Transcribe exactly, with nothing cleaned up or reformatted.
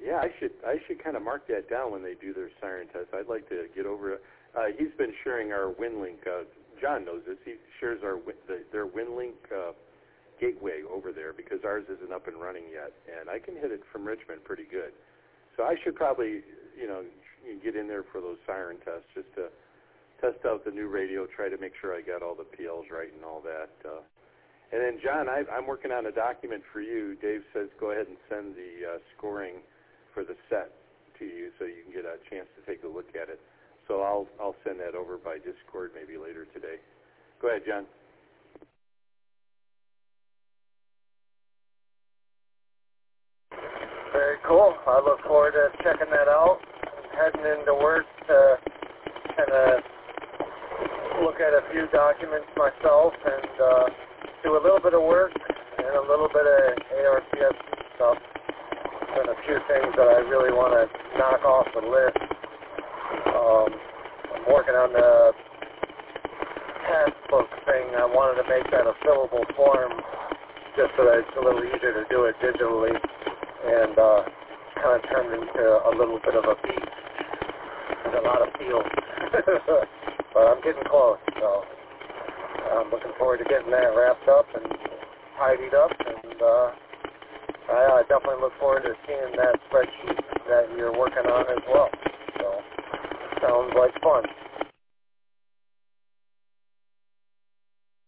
Yeah, I should I should kind of mark that down when they do their siren test. I'd like to get over it. Uh, he's been sharing our WinLink. Uh, John knows this. He shares our the, their WinLink uh, gateway over there because ours isn't up and running yet, and I can hit it from Richmond pretty good. So I should probably, you know, get in there for those siren tests just to test out the new radio, try to make sure I got all the P Ls right and all that. Uh, and then, John, I, I'm working on a document for you. Dave says go ahead and send the uh, scoring for the set to you so you can get a chance to take a look at it. So I'll I'll send that over by Discord maybe later today. Go ahead, John. Very cool. I look forward to checking that out. I'm heading into work to kind of look at a few documents myself and uh, do a little bit of work and a little bit of A R C S C stuff. And a few things that I really want to knock off the list. Um, I'm working on the passbook thing. I wanted to make that a fillable form just so that it's a little easier to do it digitally, and uh, kind of turned into a little bit of a beast. There's a lot of fields. But I'm getting close, so I'm looking forward to getting that wrapped up and tidied up, and uh, I definitely look forward to seeing that spreadsheet that you're working on as well. So, sounds like fun.